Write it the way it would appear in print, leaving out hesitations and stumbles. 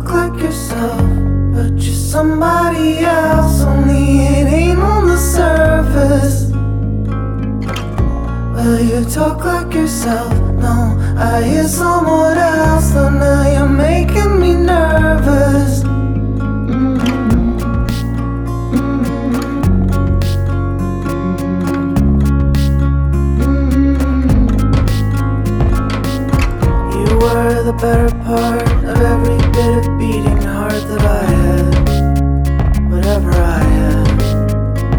like yourself, but you're somebody else. Only it ain't on the surface. Well, you talk like yourself. No, I hear someone else. Though now you're making me nervous. You were the better part of every bit of beating heart that I had. Whatever I had.